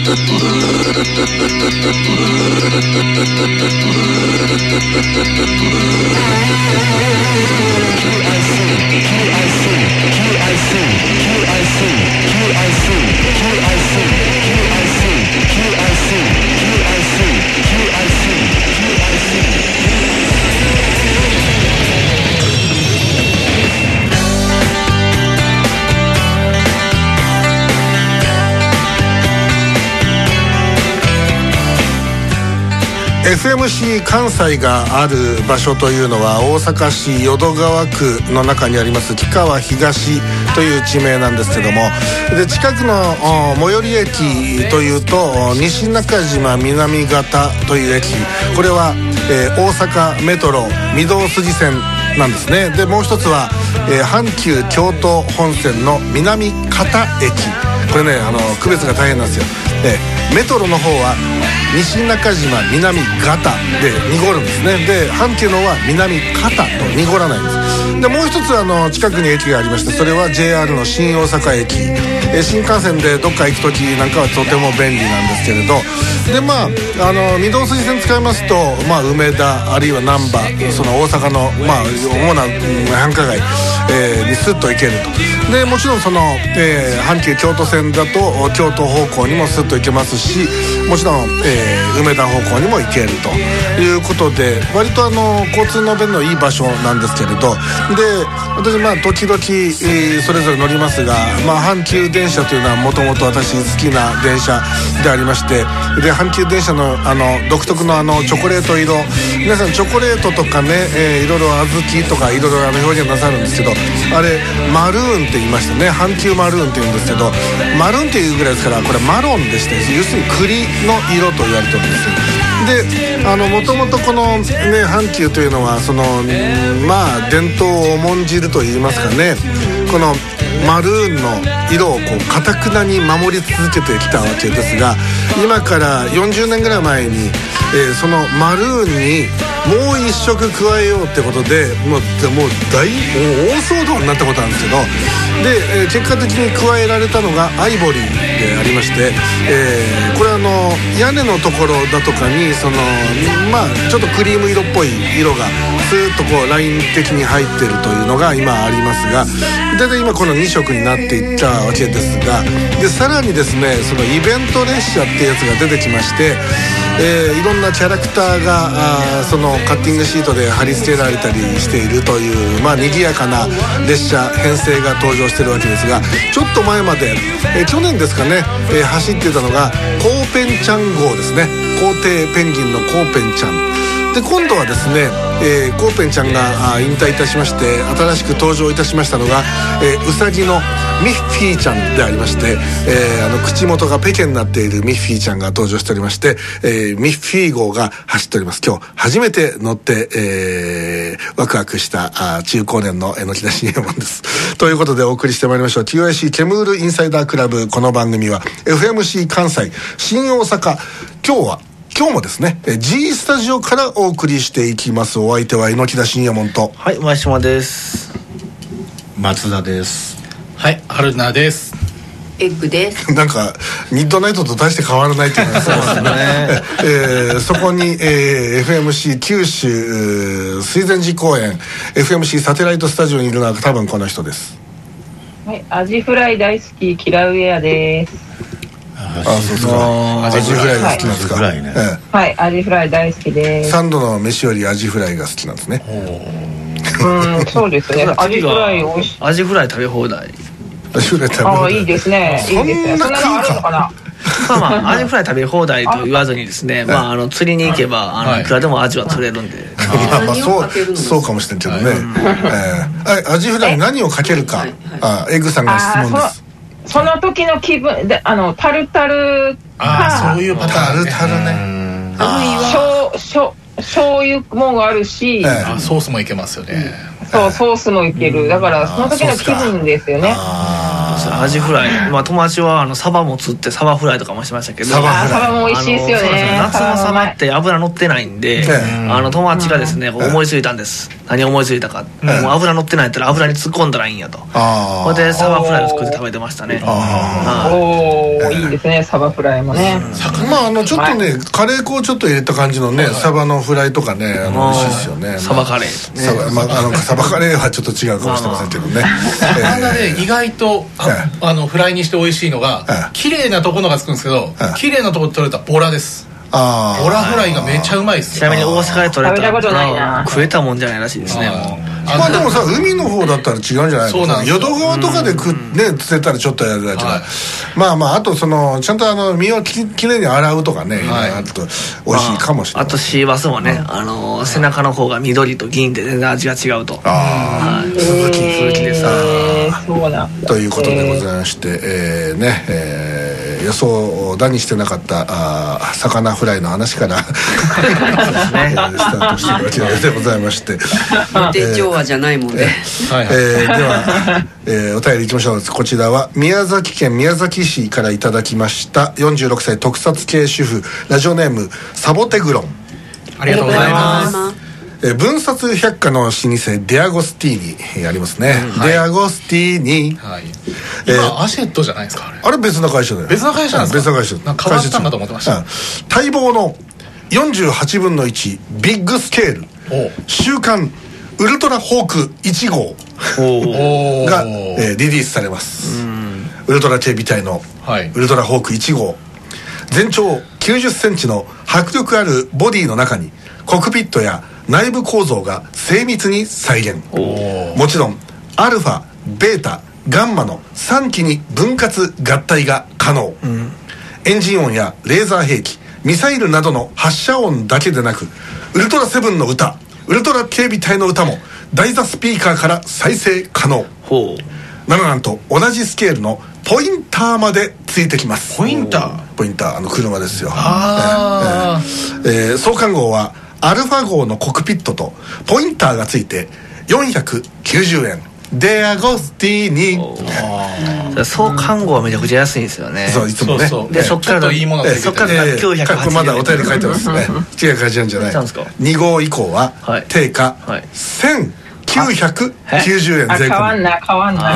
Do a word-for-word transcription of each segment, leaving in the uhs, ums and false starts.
エフエムシー 関西がある場所というのは大阪市淀川区の中にあります木川東という地名なんですけども、で近くの最寄り駅というと西中島南方という駅、これは、えー、大阪メトロ御堂筋線なんですね。でもう一つは、えー、阪急京都本線の南方駅、これねあの区別が大変なんですよ。でメトロの方は西中島南方で濁るんですね。で阪急のは南方と濁らないんです。でもう一つあの近くに駅がありまして、それは ジェイアール の新大阪駅、え新幹線でどっか行く時なんかはとても便利なんですけれど、でまああの御堂筋線使いますと、まあ、梅田あるいは難波、その大阪の、まあ、主な繁華街、えー、にスッと行けると。でもちろんその、えー、阪急京都線だと京都方向にもスッと行けますし、もちろん、えー、梅田方向にも行けるということで、割とあの交通の便のいい場所なんですけれど、で私まあ時々、えー、それぞれ乗りますが、まあ、阪急電車というのはもともと私好きな電車でありまして、で阪急電車のあの独特のあのチョコレート色、皆さんチョコレートとかね、えー、いろいろ小豆とかいろいろ表現なさるんですけど、あれマルーンって言いましたね。阪急マルーンって言うんですけど、マルーンっていうぐらいですからこれマロンでして、要するに栗の色と言われてるんですよ。であのもともとこのね阪急というのはそのまあ伝統を重んじると言いますかね、このマルーンの色をこう堅くなに守り続けてきたわけですが、今からよんじゅうねんぐらい前に、えー、そのマルーンにもう一色加えようってことでもう、もう大もう大騒動になったことなんですけど、で、えー、結果的に加えられたのがアイボリーでありまして、えー、これあの屋根のところだとかにそのまあちょっとクリーム色っぽい色がスーッとこうライン的に入ってるというのが今ありますが、大体今このに色になっていったわけですが、でさらにですねそのイベント列車ってやつが出てきまして、えー、いろんなキャラクターがあーそのカッティングシートで貼り付けられたりしているという、まあ賑やかな列車編成が登場しているわけですが、ちょっと前まで、えー、去年ですかね、えー、走ってたのがコーペンちゃん号ですね。皇帝ペンギンのコーペンちゃんで、今度はですね、えー、コーペンちゃんが引退いたしまして新しく登場いたしましたのが、えー、ウサギのミッフィーちゃんでありまして、えー、あの口元がペケになっているミッフィーちゃんが登場しておりまして、えー、ミッフィー号が走っております。今日初めて乗って、えー、ワクワクしたあ中高年の榎田信也門ですということでお送りしてまいりましょう ティーアイシー ケムールインサイダークラブ。この番組は エフエムシー 関西新大阪、今日は今日もですね G スタジオからお送りしていきます。お相手は榎田信也門と、 はい、前島です。 松田です。 はい、春菜です。 エッグです。 なんかミッドナイトと大して変わらないっていうのがそうですねえー、そこに、えー、エフエムシー 九州水前寺公園 エフエムシー サテライトスタジオにいるのは多分この人です。 はい、アジフライ大好きキラウエアです。 ああ、そうですか。アジフライが好きなんですか。 はい、ねええ、はい、アジフライ大好きです。 サンドの飯よりアジフライが好きなんですね。 うん、そうですね。アジフライ美味しい。 アジフライ食べ放題。 アジフライ食べ放題。 ああ、いいですね。いいですね。そんなのあるのかな。 まあまあアジフライ食べ放題と言わずにですね、まああの釣りに行けばあのいくらでもアジは釣れるんで。 まあそうそうかもしれんけどね。ええ、アジフライに何をかけるか。あ、エグさんが質問です。 その時の気分で、あのタルタルか、 そういうパターン、 タルタルね。 ああ、しょ醤油もあるし、 ええ、ソースもいけますよね。 そう、ソースもいける。だからその時の気分ですよね。 ですよ。アジフライ、まあ、友達はあのサバも釣ってサバフライとかもしましたけど、 サバフライ、 サバも美味しいですよね。 夏のサバって油乗ってないんで、あの友達がですね思いついたんです。何思いついたか、もう油乗ってないんやったら油に突っ込んだらいいんやと。それでサバフライを作って食べてましたね。 おお、いいですね、サバフライもね。 まああのちょっとねカレー粉をちょっと入れた感じのねサバのフライとかね、あの美味しいですよね。 サバカレー、 サバ、まあ、あのサバカレーはちょっと違うかもしれませんけどね。 魚で意外とああのフライにして美味しいのが綺麗なところがつくんですけど、綺麗なところで取れたボラです。 あボラフライがめちゃうまいですよ。 ちなみに大阪で取れた食べたことないな。 食えたもんじゃないらしいですね。もうまあでもさ海の方だったら違うんじゃないの。 そうなんですよ。 淀川とかで食ね釣れたらちょっとやるだけだ。まあまああとそのちゃんとあの身をききれいに洗うとかね、あと美味しいかもしれない。 あとシーバスもね、あの背中の方が緑と銀で全然味が違うと。 ああ、 鈴木鈴木でさ、 そうなんだ。 ということでございまして、えー、ね、えー、予想だにしてなかったあ魚フライの話からスタートしてるわけでございまして、 定調和じゃないもんね。 はい、えー、では、えー、お便りいきましょう。こちらは宮崎県宮崎市からいただきましたよんじゅうろくさい特撮系主婦ラジオネームサボテグロン、 ありがとうございます。 えー、分冊百科の老舗デアゴスティーニありますね、うん、はい、デアゴスティーニ、はい、 今、えー、アシェットじゃないですか。あれあれ別の会社だよ。 別の会社なんですか。 別の会社。 なんか変わったんだと思ってました。 待望のよんじゅうはちぶんのいちビッグスケール週刊ウルトラホークいち号が、えー、リリースされます。ウルトラ警備隊のウルトラホークいち号、全長きゅうじゅっセンチの迫力あるボディの中にコックピットや内部構造が精密に再現。もちろんアルファ、ベータ、ガンマのさんきに分割合体が可能、うん、エンジン音やレーザー兵器、ミサイルなどの発射音だけでなくウルトラセブンの歌、ウルトラ警備隊の歌も台座スピーカーから再生可能。ほう。ならなんと同じスケールのポインターまでついてきます。 ポインターポインター、あの車ですよ。 あ、 えーえーえー、創刊号はアルファ号のコックピットとポインターがついてよんひゃくきゅうじゅうえん。デアゴスティーニ。 創刊号はめちゃくちゃ安いんですよね。 そういつもね。 そうそうでそっからいいものがついてて、 そっからきゅうひゃくはちじゅうえん。 まだお便り書いてますね。きゅうひゃくはちじゅうえんじゃない。に号以降は定価せんきゅうひゃくきゅうじゅうえん税込み。 変わんない変わんない。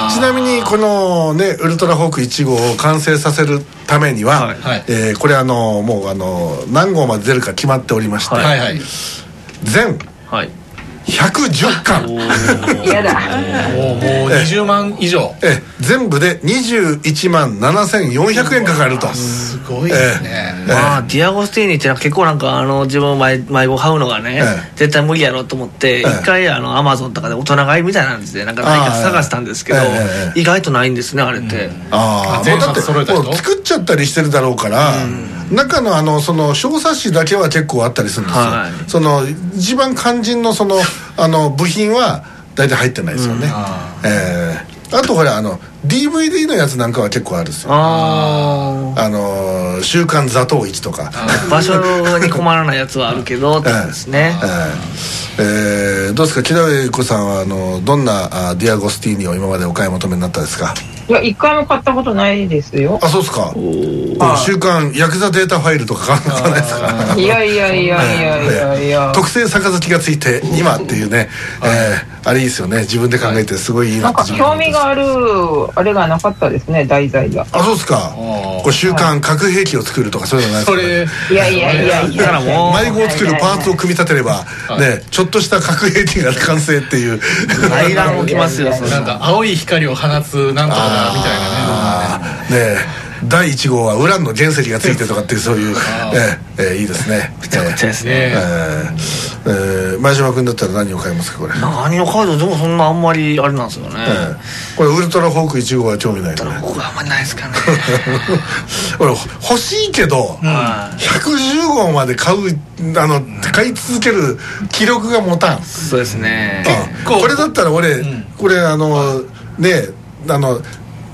ちなみにこのねウルトラホークいち号を完成させるためには、はい、えー、これあのもうあの何号まで出るか決まっておりまして、はいはい、全ひゃくじゅっかん。 やだ。 もうにじゅうまん以上。 え全部でにじゅういちまんななせんよんひゃくえんかかると。 すごいですね。 えー、まあディアゴスティーニって結構なんかあの自分迷子買うのがね、えー、絶対無理やろうと思って一、えー、回あのアマゾンとかで大人買いみたいなんでなんか何か探したんですけど、えー、意外とないんですねあれって。うん、 ああ、もうだって作っちゃったりしてるだろうから。うん、中のあのその小冊子だけは結構あったりするんですよ、はい、その一番肝心のそのあの部品は大体入ってないですよね、うん、あ, えー、あとほらあの ディーブイディー のやつなんかは結構あるんですよ。ああの週刊座頭市とか場所に困らないやつはあるけどってことですね。えーえー、どうですか木田上子さんはあのどんなあディアゴスティーニを今までお買い求めになったですか。 いや一回も買ったことないですよ。 あ、そうですか。週刊ヤクザデータファイルとか買わないですか。 いやいやいやいやいやいや特製杯がついて今っていうね、えー、あれいいですよね。自分で考えてすごいいいなって。 なんか興味があるあれがなかったですね、題材が。 あ、そうですか。これ週刊核兵器を作るとかそういうのないですか、ね、 いやいやいやいや迷子を作るパーツを組み立てればねちょっとした核兵器が完成っていう内乱起きますよ。 なんか青い光を放つなんとかだみたいなね。 ねえだいいち号はウランの原石がついてとかっていうそういうえーえー、いいですね。 めちゃくちゃですね。えーえー、前島君だったら何を買いますかこれ。 何を買うとでもそんなあんまりあれなんですよね、えー、これウルトラホークいち号は興味ないのね。 僕はあんまりないですかね。 俺欲しいけど、うん、ひゃくじゅう号まで買うあの買い続ける気力が持たん。 そうですね、 うん、これだったら俺、うん、これあのねあの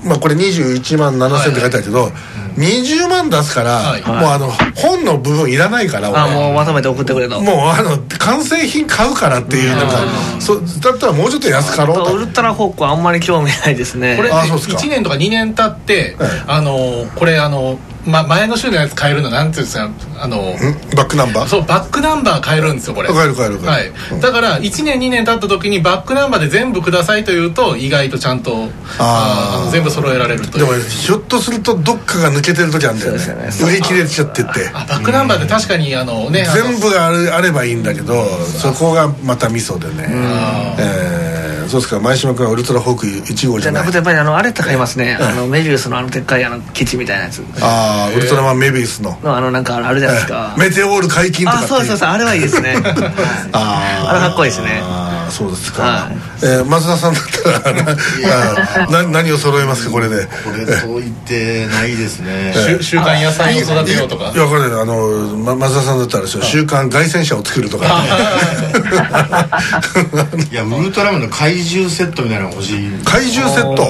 まあこれにじゅういちまんななせんって書いてあるけど、にじゅうまん出すから、はい、もうあの本の部分いらないから、 あもうまとめて送ってくれと、 もうあの完成品買うからっていう、なんかそだったらもうちょっと安かろうと。 ウルトラホークはあんまり興味ないですね。 これねいちねんとかにねん経って、はい、あのこれあのま、前の週のやつ買えるのなんていうんですか、あのバックナンバー、 そうバックナンバー買えるんですよこれ。 買える買える買える、はい、だからいちねんにねん経った時にバックナンバーで全部くださいというと意外とちゃんとああ全部揃えられるという。 でもひょっとするとどっかが抜けてる時あるんだよね、売り切れちゃってて。 あバックナンバーで確かにあの、ね、 全部があれ、あればいいんだけど、そこがまたミソでね、えーそうですか。前島君はウルトラホークいち号じゃない。 じゃなくてやっぱりあのあれって買いますね、あのメビウスのあのでっかいあの基地みたいなやつ。 ああウルトラマンメビウスののあのなんかあるじゃないですか、 メテオール解禁とかっていう。 あそうそうそう、あれはいいですねああれかっこいいですね。 ああそうですか、はいえー、松田さんだったらな何を揃えますかこれで。 これと言ってないですね週刊野菜を育てようとか。 いやこれねあの、ま、松田さんだったら週刊凱旋者を作るとかいやウルトラマンの怪獣セットみたいなの欲しい。 怪獣セット、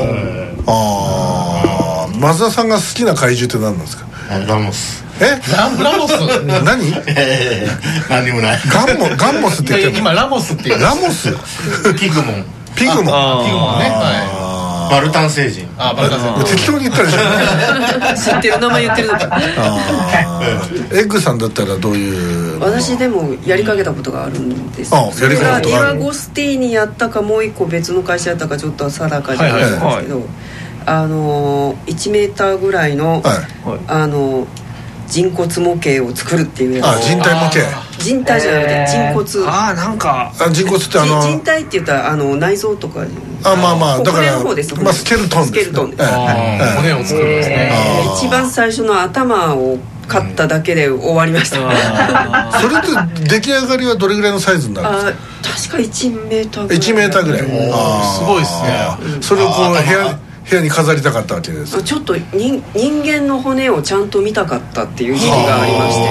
ああ松田さんが好きな怪獣って何なんですか。 ラモス。 えラ, ラモス何えー、何にもない。 ガンモガンモスって言ってる。 今ラモスって言う。 ラモスピグモンピグモンピグモンね、 はい、バルタン星人。 あバルタン星人適当に言ったでしょ知ってる名前言ってるのかエッグさんだったらどういう。 私でもやりかけたことがあるんです。 あそれがディアゴスティーニやったかもう一個別の会社やったかちょっと定かじゃないんですけど、はいはいはい、あのいちメーターぐらいの、はい、あの人骨模型を作るっていうやつ。 あ人体模型。 人体じゃなくて人骨。 ああなんかあ人骨ってあの人体って言ったらあの内臓とか。 あまあまあだから骨の方です。 まあスケルトンです。 スケルトンです。 骨を作るんですね。 一番最初の頭を買っただけで終わりました。 それって出来上がりはどれぐらいのサイズになるんですか。 あ確かいちメーターぐらい。 いちメーターぐらい。 あすごいですね。 それをこう部屋部屋に飾りたかったわけです。 ちょっと人人間の骨をちゃんと見たかったっていう時期がありまして。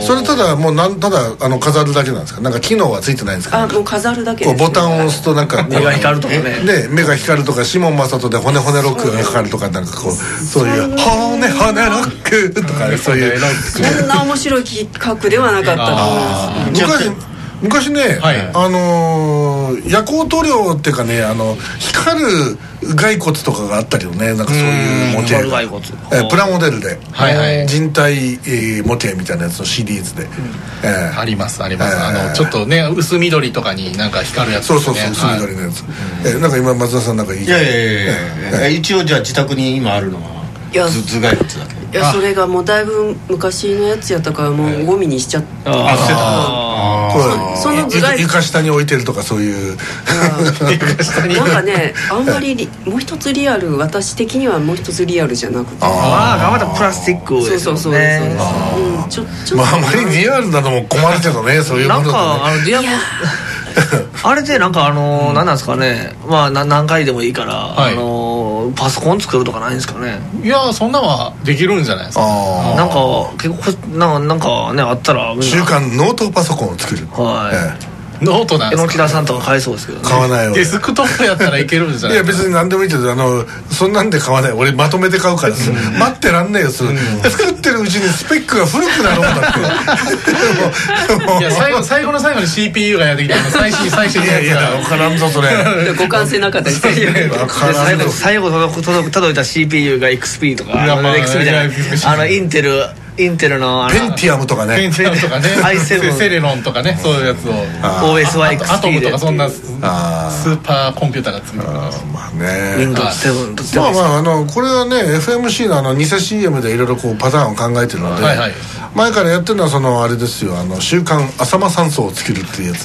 それただもうなんただあの飾るだけなんですか。なんか機能はついてないんですか。 あもう飾るだけです、 ね、ボタンを押すとなんか目が光るとかね。 ね目が光るとかシモン・マサトで骨骨ロックがかかるとかなんかこうそういう骨骨ロックとかそういうそんな面白い企画ではなかったと思います。 昔昔ね、はい、あのー、夜光塗料っていうかねあの光る骸骨とかがあったけどねなんかそういう模型が、えー、プラモデルで、はいはい、人体、えー、模型みたいなやつのシリーズで、うんえー、ありますあります、えー、あのちょっとね薄緑とかになんか光るやつ、ね、 そうそうそう薄緑のやつ、はいえー、なんか今松田さんなんかいい。 いやいやいやいや、えー、一応じゃあ自宅に今あるのは頭蓋骨だけ。 いやそれがもうだいぶ昔のやつやったからもうゴミにしちゃって、 えー、あ捨てたあその頭蓋床下に置いてるとかそういうなんかねあんまりもう一つリアル私的にはもう一つリアルじゃなくてああ頑張ったプラスチックですよね。 そうそうそうそう、うん、ちょちょまああまりリアルなのも困るけどねそういうものだとね。 なんかあのディアあれでなんかあの、うん、何なんですかねまあ何回でもいいから、はい、あのパソコン作るとかないんですかね。 いやそんなはできるんじゃないですか。 あなんか結構なんかなんかねあったら週刊ノートパソコンを作る。 はい、ええノートなんですか。 榎田さんとか買えそうですけどね。 買わないよ。 デスクトップやったらいけるんじゃない。 いや別に何でもいいけどあのそんなんで買わない。俺まとめて買うから待ってらんねえよそれ、うん、作ってるうちにスペックが古くなるもんだっていや最後最後の最後に シーピーユー がやってきたの最新最新のやつがいやいや分からんぞそれ互換性なかったりして分からんぞ最後届く届いた シーピーユー が エックスピー とかあの エックスピー じゃないあのインテルインテルのペンティアムとかねペンティアムとかねアイセブンセレロンとかねそういうやつをオーエスワイエックスピーアトムとかそんなスーパーコンピューターが作るからまあねウィンドウズセブン とまあまああのこれはね エフエムシー のあの偽 シーエム でいろいろこうパターンを考えてるので、はいはい、前からやってるのはそのあれですよあの週刊浅間山荘を作るっていうやつ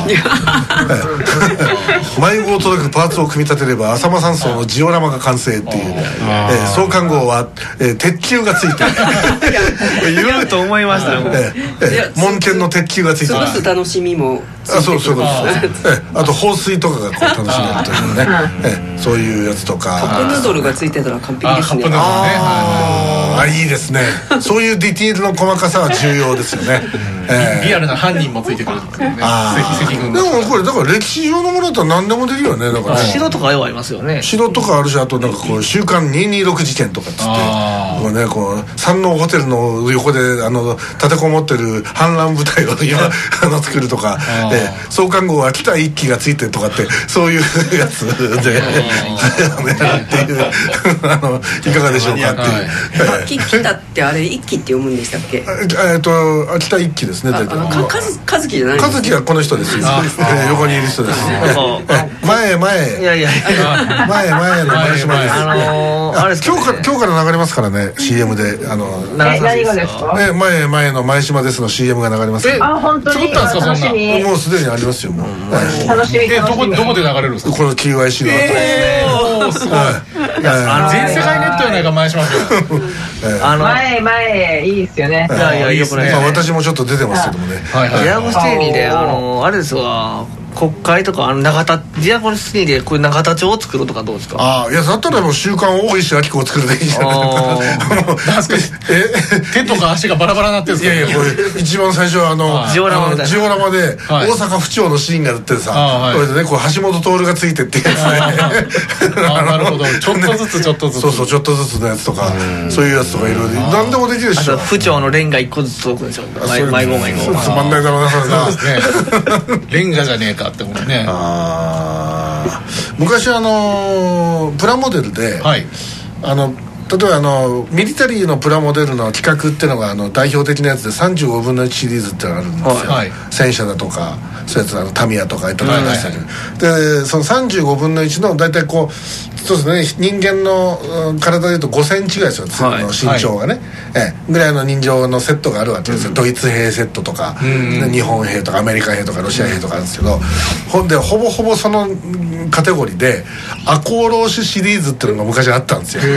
迷子を届くパーツを組み立てれば浅間山荘のジオラマが完成っていう、えー、創刊号は、えー、鉄球がついてる言うと思いましたよ、 えーえー、門剣の鉄球がついてる過ごす楽しみもあそうそういうことです、えー、あと放水とかがこう楽しめるというね、えー、そういうやつとかカップヌードルがついてたら完璧ですね。 あカップヌードルねああいいですねそういうディティールの細かさは重要ですよね、 えー、リアルな犯人もついてくるっていうね赤軍でもこれだから歴史上のものだったら何でもできるよねだから城とかありますよね城とかあるしあとなんかこう週刊にひゃくにじゅうろく事件とかっつってこうねこう山王ホテルの横であの立てこもってる反乱部隊を今あの作るとかえー、創刊号は北一揆がついてとかってそういうやつでっていうあのいかがでしょうかっていう秋北ってあれ一揆って読むんでしたっけえっと秋田一揆ですね大体和樹じゃない和樹はこの人ですよ横にいる人です前前いやいや前前の前島ですあのー、あれ今日から今日から流れますからね シーエム であのえ何がですかえ前前の前島ですの シーエム が流れますえあ本当に楽しみもうすでにありますよもう楽しみえどこどこで流れるんですかこの キューアイシー の後ですねすごい全世界ネットやないか前島君前前いいですよねいやいやよくない私もちょっと出てますけどもねディアゴスティーニであのあれですわ国会とかあの永田ディアゴスティーニでこういう永田町を作るとかどうですかああいやだったらもう週刊大石明子を作るでいいじゃないですか手とか足がバラバラになってるんですかいやいやこれ一番最初はあのジオラマみたいなジオラマで大阪府庁のシーンがあってさこれでねこう橋本徹がついてってやつねあなるほどちょっとずつちょっとずつそうそうちょっとずつのやつとかそういうやつとかいろいろ何でもできるでしょ府庁のレンガ一個ずつ届くんでしょ迷子迷子つまんないだろうなそれなレンガじゃねえかって思うねあ昔あのプラモデルで、はい、あの例えばあのミリタリーのプラモデルの企画っていうのがあの代表的なやつでさんじゅうごぶんのいちシリーズっていうのがあるんですよ、はい、戦車だとかそういうやつあのタミヤとかいったのが出したけど、はいはい、でそのさんじゅうごぶんのいちの大体こうそうですね人間の体でいうとごセンチぐらいですよ、はい、身長がね、はい、ええぐらいの人情のセットがあるわけですよ、うん、ドイツ兵セットとか、うん、日本兵とかアメリカ兵とかロシア兵とかあるんですけど、うん、ほんでほぼほぼそのカテゴリーで赤穂浪士シリーズっていうのが昔あったんですよ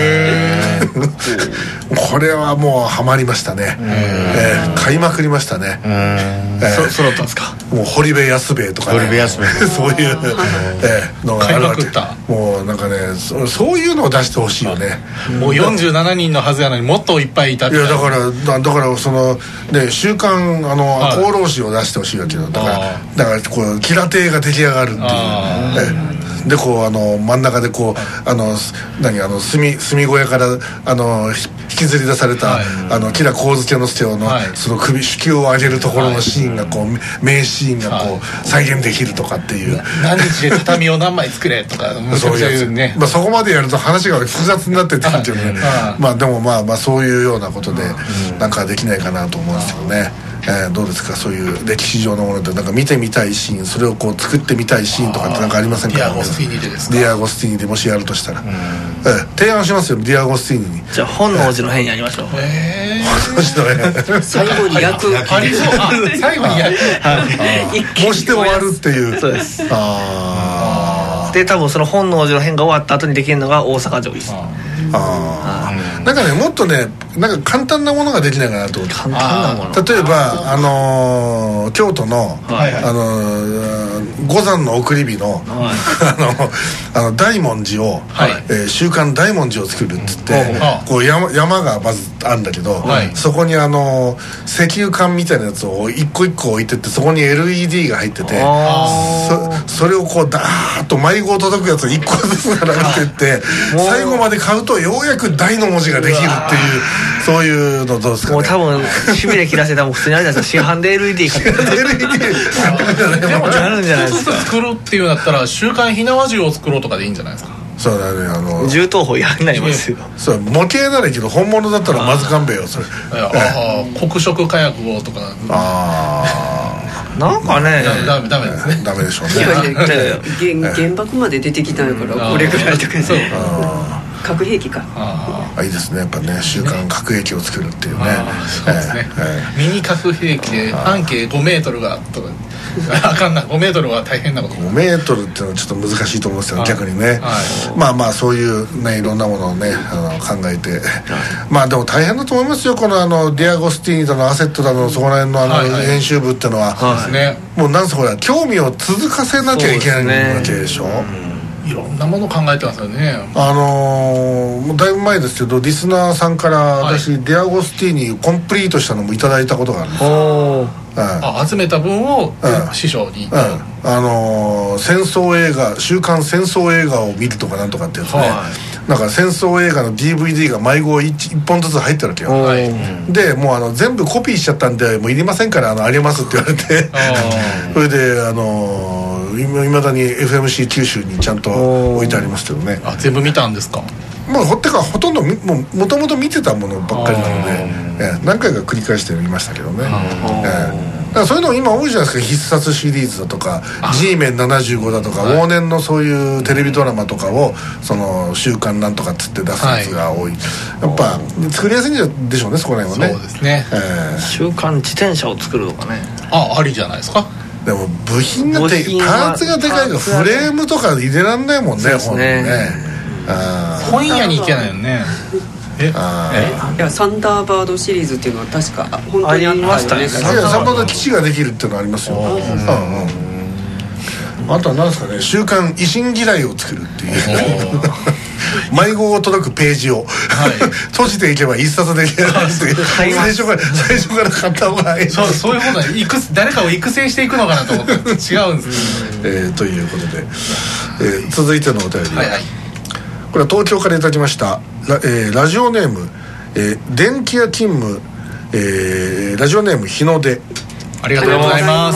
これはもうハマりましたね、えー、買いまくりましたね、 えー、そ揃ったんですかもう堀部安兵衛とかね堀部安兵衛そういう、えー、のがあるわけもうなんかね そ, そういうのを出してほしいよねもうよんじゅうななにんのはずやのにもっといっぱいいたっていやだからだ, だからそのね週刊あの赤穂浪士を出してほしいわけよだからだからこうキラ亭が出来上がるっていう、ねでこうあの真ん中でこうあの何あの炭炭小屋からあの引きずり出された、はい、あの吉良上野の助の、はい、その首手球を上げるところのシーンがこう、はい、名シーンがこう、はい、再現できるとかっていう何日で畳を何枚作れとかそういうね、まあ、そこまでやると話が複雑になってってっていうねまあでもまあまあそういうようなことでなんかできないかなと思うんですけどね。えー、どうですかそういう歴史上のものでなんか見てみたいシーンそれをこう作ってみたいシーンとかってなんかありませんかディアゴスティーニでですかディアゴスティーニでもしやるとしたら、えー、提案しますよディアゴスティーニにじゃあ本能寺の変やりましょうへえ最後に焼くありそう最後に焼くもして終わるっていうそうですあで多分その本能寺の変が終わった後にできるのが大阪城ですああなんかねもっとねなんか簡単なものができないかなと思って簡単なもの例えばあのー、京都の、はい、あのー、五山の送り火の、はい、あのあの大文字を、はいえー、週刊大文字を作るっつって、うん、こう 山, 山がまずあるんだけど、はい、そこにあのー、石油缶みたいなやつを一個一個置いてってそこに エルイーディー が入ってて そ, それをこうダーッと迷子を届くやつを一個ずつ並べてって最後まで買うとようやく大の文字ができるっていうそういうのどうですかねもう多分しびれ切らせたらもう普通にあれじゃないですか市販で エルイーディー 買ってエルイーディーでもなるんじゃないですか作るっていうんだったら週刊火縄銃を作ろうとかでいいんじゃないですかそうだねあの銃刀法やんないますよそう模型ならいいけど本物だったらまず勘弁よそれああ黒色火薬をとかああなんかねダメダメですねダメでしょうね原爆まで出てきたんやからこれぐらいとかそう核兵器かああいいですねやっぱね週刊核兵器を作るっていうねそうですね、えー、ミニ核兵器で半径ごメートルがとかあかんなごメートルは大変なことごメートルっていうのはちょっと難しいと思うんですよ逆にね、はい、まあまあそういうねいろんなものをねあの考えてまあでも大変だと思いますよこのあのディアゴスティーニだのアセットだのそこら辺のあの編集部っていうのは、はいはい、もうなんせほら興味を続かせなきゃいけないわけでしょ、 いろんなもの考えてますよね。 あのー、だいぶ前ですけどリスナーさんから私、はい、デアゴスティーニコンプリートしたのもいただいたことがあるんですよ。 あ集めた分を、うん、師匠に、うん、 あのー、戦争映画週刊戦争映画を見るとかなんとかってやつね、はい、なんか戦争映画の ディーブイディー が迷子 1, いっぽんずつ入ってるわけよ、はい、でもうあの全部コピーしちゃったんでもういりませんからあのあげますって言われてそれであのー、いまだに エフエムシー 九州にちゃんと置いてありますけどね。 あ全部見たんですか。 まあ、ほってかほとんどもともと見てたものばっかりなので、えー、何回か繰り返して見ましたけどね、えー、だからそういうの今多いじゃないですか。必殺シリーズだとか G メンななじゅうごだとか、はい、往年のそういうテレビドラマとかをその週刊なんとかっつって出すやつが多い、はい、やっぱ作りやすいんでしょうねそこら辺はね。 そうですね、 えー、週刊自転車を作るとかね。 あありじゃないですか。 でも部品がてパーツがでかいからフレームとか入れらんないもんね。そうですね。 あ本屋に行けないよね。 えあえいやサンダーバードシリーズっていうのは確か本当にあったよね。 サンダーバード基地ができるっていうのはありますよ。うんうん、あとは何ですかね週刊維新嫌いを作るっていう迷子を届くページを、はい、閉じていけば一冊できるっていう最初から最初から買った方がいい。 そうそういうことは誰かを育成していくのかなと思って違うんですけど、 えー、ということで、えー、続いてのお便りは、はいはい、これは東京からいただきましたラ、えー、ラジオネーム、えー、電気屋勤務、えー、ラジオネーム日の出。 ありがとうございます。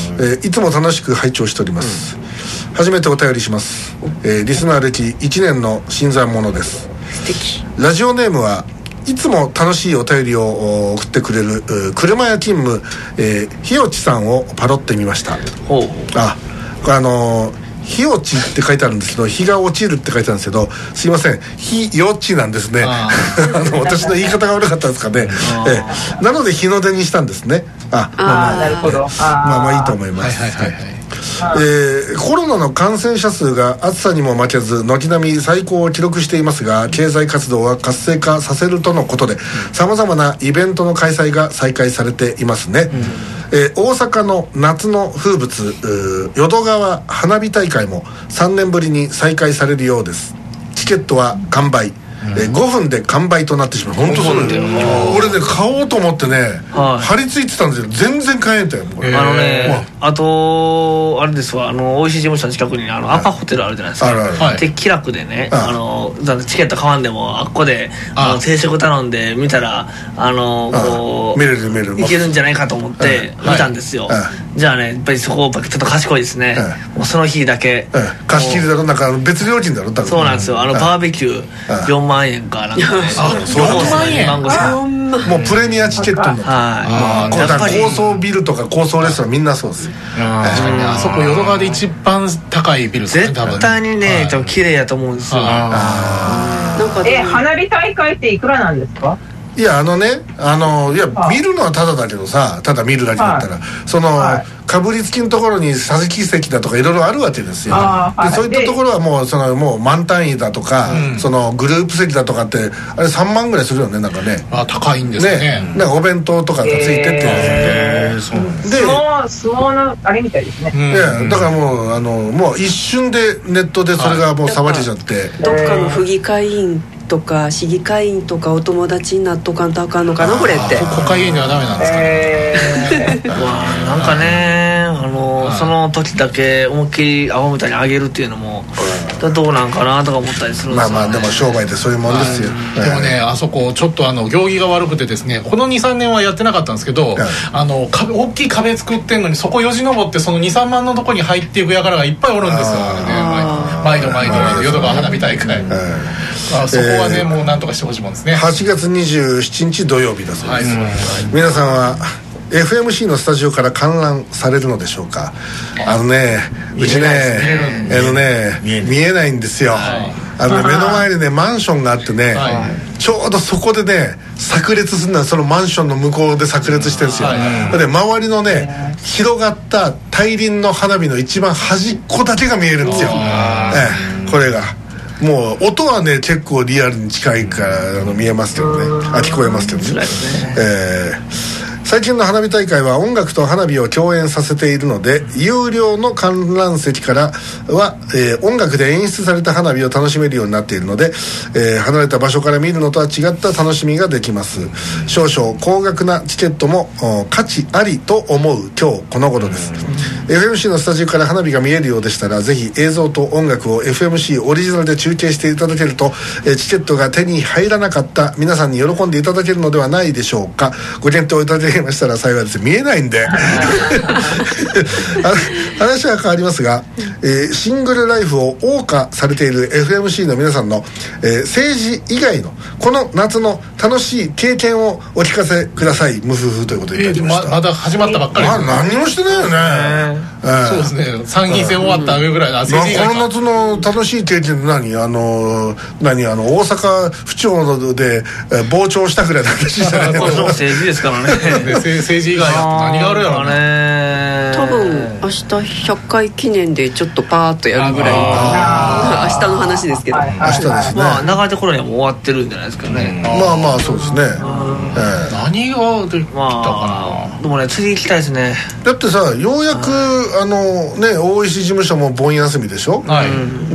えー、いつも楽しく拝聴しております、うん、初めてお便りします、えー、リスナー歴いちねんの新参者です。 素敵。 ラジオネームはいつも楽しいお便りを送ってくれる車屋勤務、えー、日落さんをパロってみました。 ほうああのー日落ちって書いてあるんですけど日が落ちるって書いてあるんですけどすいません日落ちなんですね。ああの私の言い方が悪かったですかね。えなので日の出にしたんですね。ああ、まあまあ、なるほど。 まあまあいいと思います。はいはいはい、はいえー、コロナの感染者数が暑さにも負けず軒並み最高を記録していますが経済活動は活性化させるとのことでさまざまなイベントの開催が再開されていますね、うんえー、大阪の夏の風物淀川花火大会もさんねんぶりに再開されるようです。チケットは完売、うんえー、ごふんで完売となってしまう。本当そうだよ。俺ね買おうと思ってね、はい、張り付いてたんですよ。全然買えんたよ。 あのねあとあれですわあの大石事務所の近くにあのアパホテルあるじゃないですか。はい、で気楽でねあのチケット買わんでもあっこであの定食頼んで見たらあのこう見れる見れるいけるんじゃないかと思って見たんですよ。じゃあねやっぱりそこちょっと賢いですね。もうその日だけ貸し切りだろなんか別料金だろ多分。 そうなんですよ。あのバーベキューよんまんえんかなんかね。 よんまんえんもうプレミアチケットになって。はい。高層ビルとか高層レストランみんなそうですよ。 確かにあそこ淀川で一番高いビル絶対にね多分綺麗やと思うんですよ。 え花火大会っていくらなんですか。 いやあのねあのいや見るのはただだけどさただ見るだけだったらそのかぶりつきのところに桟敷席だとかいろいろあるわけですよ。でそういったところはもうそのもう満単位だとかそのグループ席だとかってあれさんまんぐらいするよねなんかね。 あ高いんですね。 なんかお弁当とかがついてってで相撲のあれみたいですね。 いやだからもうあのもう一瞬でネットでそれがもう騒ぎちゃってどっかの府議会員とか市議会員とかお友達になっとかんとあかんのかなこれって。 国会議員にはダメなんですかね。 えー、なんかねあのその時だけ思いっきり青みたいに上げるっていうのもどうなんかなとか思ったりするんですよね。 まあまあでも商売ってそういうもんですよ。 でもねあそこちょっとあの行儀が悪くてですねこの にさんねんはやってなかったんですけど、あの壁大きい壁作ってんのにそこよじ登ってその にさんまんのとこに入っていく輩がいっぱいおるんですよ。あれね毎度毎度毎度淀川花火大会。あそこはね、えー、もうなんとかしてほしいもんですね。 はちがつにじゅうしちにち土曜日だそうです、はい、皆さんは エフエムシー のスタジオから観覧されるのでしょうか。あのねうちねあのね見えないんですよ、はい、あのね目の前にねマンションがあってね、はい、ちょうどそこでね炸裂するのはそのマンションの向こうで炸裂してるんですよ、はいはい、で周りのね広がった大輪の花火の一番端っこだけが見えるんですよ、ええ、これがもう音はね結構リアルに近いからあの見えますけどねあ聞こえますけどね、えー最近の花火大会は音楽と花火を共演させているので、有料の観覧席からは、えー、音楽で演出された花火を楽しめるようになっているので、えー、離れた場所から見るのとは違った楽しみができます。少々高額なチケットも価値ありと思う今日この頃です。 エフエムシー のスタジオから花火が見えるようでしたら、ぜひ映像と音楽を エフエムシー オリジナルで中継していただけると、えー、チケットが手に入らなかった皆さんに喜んでいただけるのではないでしょうか。ご検討いただけましたら幸いです。見えないんで話は変わりますが、えー、シングルライフを謳歌されている エフエムシー の皆さんの、えー、政治以外のこの夏の楽しい経験をお聞かせください。ムフフということでいただきました。 えー、ま, まだ始まったばっかりです、 まあ、何もしてないよね、 えー、そうですね。参議院選終わった上ぐらいの、うん、 この夏の楽しい経験って何あの何あの大阪府庁で、えー、傍聴したくらいの話じゃないこれも政治ですからね政治以外は何があるやろうね。 多分明日ひゃっかい記念でちょっとパーッとやるぐらい明日の話ですけど、 明日ですね。 まあ流れてこるにはもう終わってるんじゃないですかね。 まあまあそうですね、えー、何ができたかな、 まあ、でもね次行きたいですね。 だってさ、ようやくあのね大石事務所も盆休みでしょ、はい、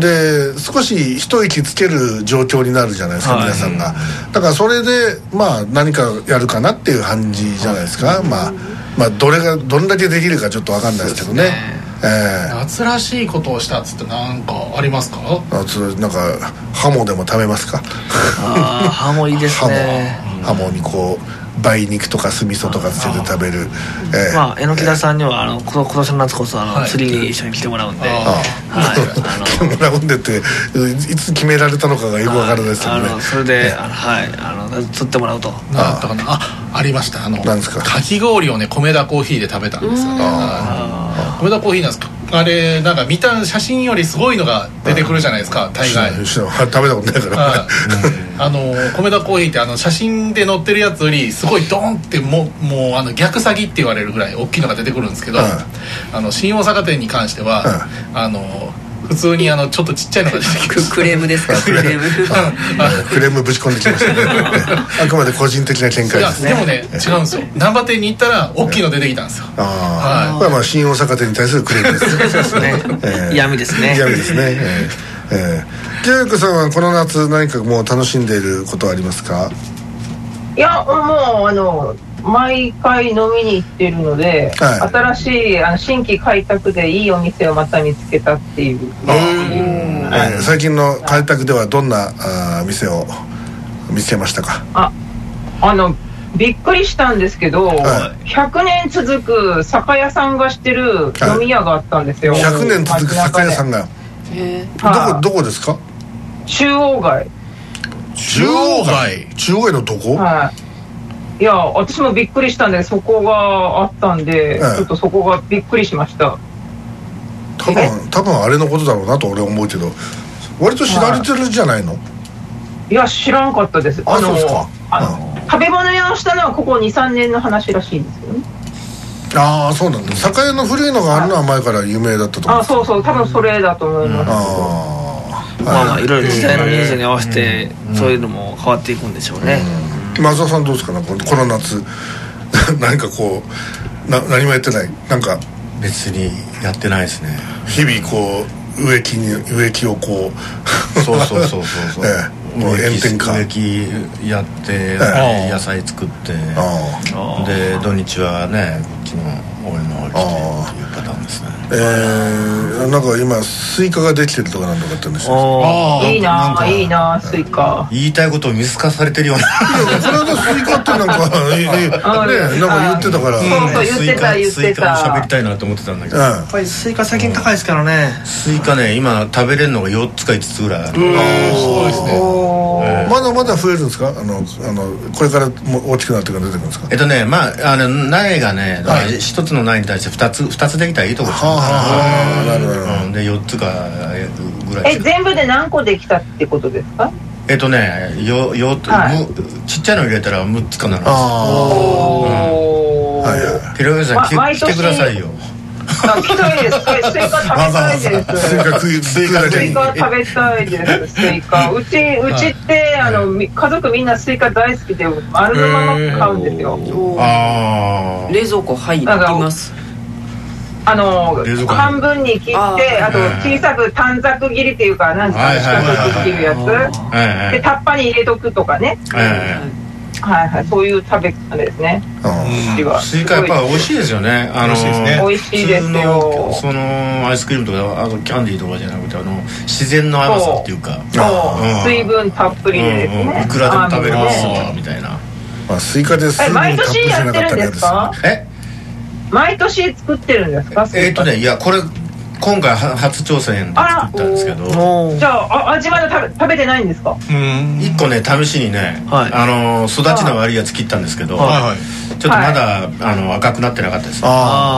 で少し一息つける状況になるじゃないですか、はい、皆さんが。だからそれでまあ何かやるかなっていう感じじゃないですか、まあまあどれがどんだけできるかちょっと分かんないですけどね。えー、 夏らしいことをしたっつって何かありますか？ 夏なんかハモでも食べますか？ ああハモいいですね。 ハモ、ハモにこう梅肉とか酢味噌とかつけて食べる。 えー、まあ榎木田さんにはあの今年の夏こそあの、はい、釣りに一緒に来てもらうんで、ああ、はい、来てもらうんでっていつ決められたのかがよく分からないですけどね。 あのそれで、あのはいあの釣ってもらうと。 なんだったかなあありました。あのなんですか？ かき氷をね米田コーヒーで食べたんですよね。あ米田コーヒーなんですか？あれなんか見た写真よりすごいのが出てくるじゃないですか、大概。 食べたことないからあの米田コーヒーってあの写真で載ってるやつよりすごいドンってもう、もうあの逆詐欺って言われるぐらい大きいのが出てくるんですけど、あの新大阪店に関してはあの普通にあのちょっとちっちゃいのが出てきます。 クレームですか？クレームクレームぶち込んできましたねあくまで個人的な見解ですね。 でもね違うんですよ。難波店に行ったら大きいの出てきたんですよ。ああ、はい、これはまあ新大阪店に対するクレームですそうですね、えー、嫌味ですね。 嫌味ですね。えーえー、ジェイクさんはこの夏何かもう楽しんでいることはありますか？ いやもうあの毎回飲みに行ってるので、はい、新しいあの新規開拓でいいお店をまた見つけたっていう。あ、 えー、最近の開拓ではどんなあ店を見つけましたか？ あ、あのびっくりしたんですけど、はい、ひゃくねん続く酒屋さんがしてる飲み屋があったんですよ、 はい、ひゃくねん続く酒屋さんが、 えー、どこどこですか？ 中央街。 中央街中央街のどこ？ はい、いや私もびっくりしたんでそこがあったんで、ええ、ちょっとそこがびっくりしました。 多分多分あれのことだろうなと俺は思うけど、割と知られてるんじゃないの？ いや知らんかったです。 ああ、そうですか。 あの、うん、食べ物屋をしたのはここ にさんねんの話らしいんですよね。 ああそうなんだ。酒屋の古いのがあるのは前から有名だったと思う。 あ、そうそう多分それだと思います。 ああ、まあまあいろいろ時代のニーズに合わせてそういうのも変わっていくんでしょうね。 うん、松田さんどうですかね、この夏何かこうな何もやってない？なんか別にやってないですね。 日々こう植木に植木をこうそうそうそうそうそう、 ええ、もう炎天下植木やって、ええ、野菜作ってで土日はねこっちの俺の方に来てっていうパターンですね。 えー、なんか今スイカができてるとかなんとかってんですよ。 ああいいないいなスイカ。 言いたいことを見透かされてるような。 いやこの間スイカってなんかねなんか言ってたから。 そうそう言ってた言ってた。 スイカも喋りたいなと思ってたんだけど。 やっぱりスイカ最近高いですからね。 スイカね今食べれるのがよっつかいつつぐらいある。 うんそうですね。 まだまだ増えるんですか？あのあのこれからも大きくなってから出てくるんですか？ えっとねまああの苗がね一つの苗に対して二つ二つできたらいいとこですね。ああなるほど。でよっつかぐらい。 え全部で何個できたってことですか？ えっとねよよ、はい、ちっちゃいの入れたらむっつかなるんです。 ああ、うん、はいはい。 ピロゲさん来てくださいよ。 あ来たいです。スイカ食べたいです。 スイカ食いスイカスイカ食べたいです。スイカうちうちってあの家族みんなスイカ大好きで丸のまま買うんですよ。 ああ冷蔵庫入ります。 あの半分に切って、あと小さく短冊切りっていうか何ですか四角く切るやつでタッパに入れとくとかね。はいはい、そういう食べ方ですね。 スイカやっぱり美味しいですよね。あの美味しいですよ。 そのアイスクリームとかあのキャンディーとかじゃなくてあの自然の甘さっていうか、 水分たっぷりでですね。 いくらでも食べれますみたいな。 スイカで水分たっぷりじゃなかったら嫌です。 え？毎年作ってるんですか？ えっとねいやこれ今回初挑戦で作ったんですけど、 じゃあ味まだ食べ食べてないんですか？ 一個ね試しにね、あの育ちの悪いやつ切ったんですけど、ちょっとまだあの赤くなってなかったです。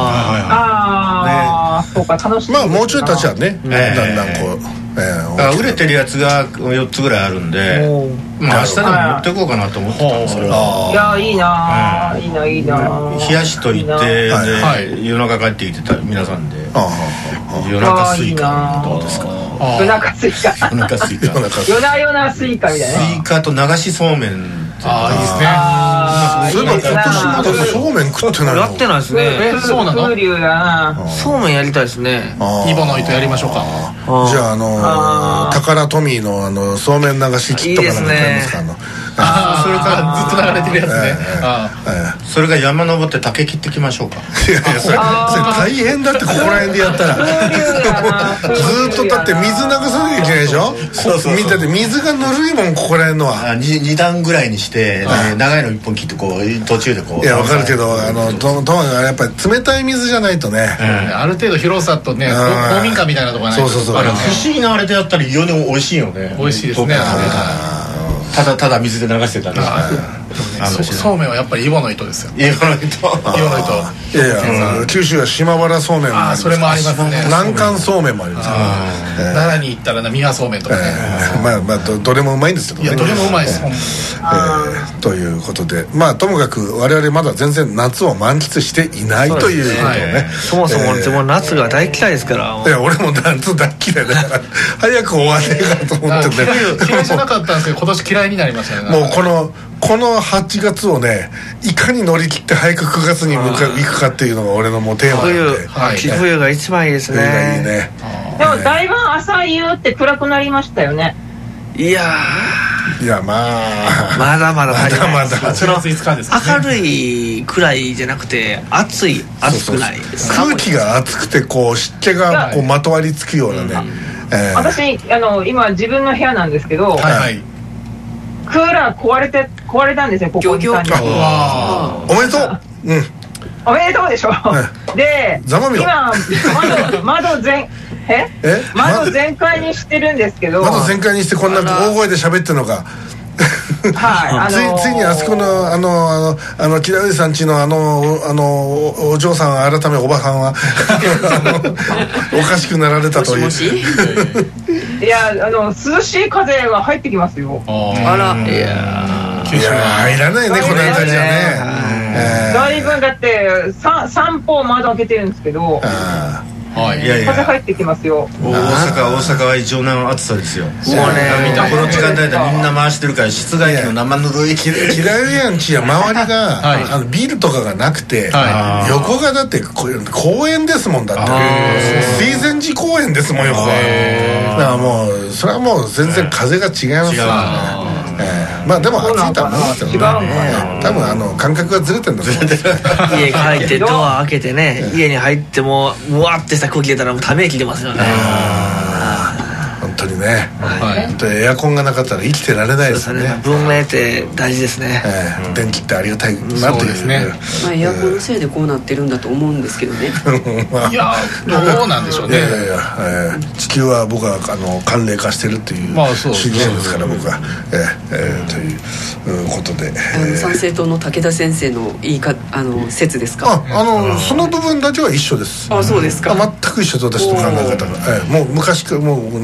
ああ、そうか楽しみ。 まあもうちょい経ちはね、だんだんこう。 売れてるやつがよっつぐらいあるんで、まあ明日でも持っていこうかなと思ってたんですけど、いやいいな、いいないいな。 冷やしといてで夜中帰ってきてた皆さんで、夜中スイカどうですか？ 夜中スイカ。 夜中スイカ。 夜な夜なスイカみたいな。 スイカと流しそうめん。 ああいいですね。 そういえば今年まだそうめん食ってないの？ やってないですね。 えそうなの？ 風流だな。 そうめんやりたいですね。 イボの糸やりましょうか。 じゃああのタカラトミーのあのそうめん流しキットかなんか買いますか？あのあそれからずっと流れてるやつね。 それが山登って竹切ってきましょうか。 いやいやそれ大変だってここら辺でやったらずっとだって水流さなきゃいけないでしょ。見てて水がぬるいもんここら辺のは。 に段ぐらいにして長いのいっぽん切ってこう途中でこう。 いやわかるけどあのととやっぱり冷たい水じゃないとね。 ある程度広さとね公民館みたいなとこがないと。 そうそうそう。 不思議なあれでやったら非常に美味しいよね。 美味しいですね。 ただただ水で流してたらそうめんはやっぱりイボの糸ですよ。 イボの糸。イボの糸。 いやいや九州は島原そうめんもあります。 それもありますね。 南関そうめんもあります。 奈良に行ったら三輪そうめんとかね。 まあまあどれもうまいんですけどね。 いやどれもうまいです。 ということでまあともかく我々まだ全然夏を満喫していないということをね。 そもそも自分夏が大嫌いですから。 いや俺も夏大嫌いだから早く終われかと思ってね。 嫌いじゃなかったんですけど今年嫌いになりましたね。 もうこのこのはちがつをねいかに乗り切って早くくがつに向か行くかっていうのが俺のもうテーマなんで。 冬冬が一番いいですね。 冬がいいね。 でもだいぶ朝夕って暗くなりましたよね。 いやいやまあまだまだまだまだその明るいくらいじゃなくて暑い暑くない空気が暑くてこう湿気がこうまとわりつくようなね。 私あの今自分の部屋なんですけど、クーラー壊れて壊れたんですよここにさんにち。 おめでとう。うんおめでとうでしょ。で今窓窓全え窓全開にしてるんですけど、 窓全開にしてこんな大声で喋ってるのか。はい、ついついにあそこのあのあのあの木田上さんちのあのあの お, お嬢さん改めおばさんはおかしくなられたという。 もしもしいやあの涼しい風が入ってきますよ。 あらいやいや入らないねこの辺りじゃね。 だいぶだって三歩窓開けてるんですけど。 はい、いやいや風入ってきますよ。 大阪大阪は異常な暑さですよ。もうねこの時間帯でみんな回してるから室外機の生ぬるいキラウエアンチや周りが、はい、あのビルとかがなくて、はい、横がだって公園ですもんだって水前寺公園ですもん横は。だからもうそれはもう全然風が違いますよね。えー、まあでも暑いとは思うんですけどね。多分あの感覚がずれてるんだと思うんですよ。 家帰ってドア開けてね家に入ってもうわってした空気出たらもうため息出ますよね。 本当にね、はい、本当にエアコンがなかったら生きてられないですね。 文明って大事ですね。 えー、電気ってありがたいなというですね。 まあエアコンのせいでこうなってるんだと思うんですけどね。 いやどうなんでしょうね。 いやいやいや、えー、地球は僕はあの寒冷化してるっていう主義者ですから僕は、えーえー、ということで、 あの参政党の武田先生の言いかあの説ですか。 ああのその部分だけは一緒です。 あそうですか。 全く一緒と私と考え方が、えー、もう昔からもう何十年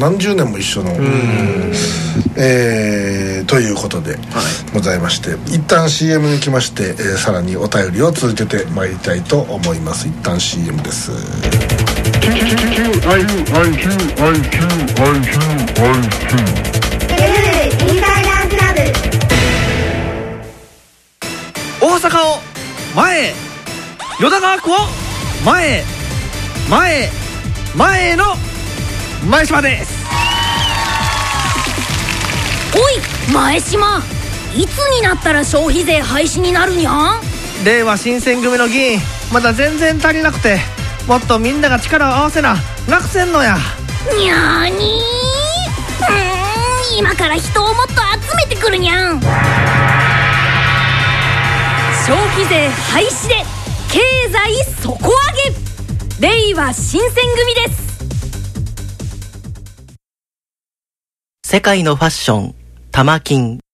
も一緒の、えー、ということでございまして、はい、一旦 シーエム に来まして、えー、さらにお便りを続けてまいりたいと思います。一旦 シーエム です。 大阪を前へ、淀川区を前へ、前へ、前への前島です。 おい前島、いつになったら消費税廃止になるにゃん。 令和新選組の議員まだ全然足りなくて、もっとみんなが力を合わせななくせんのや。 にゃーにー、うーん、今から人をもっと集めてくるにゃん。消費税廃止で経済底上げ、令和新選組です。 世界のファッション、玉金。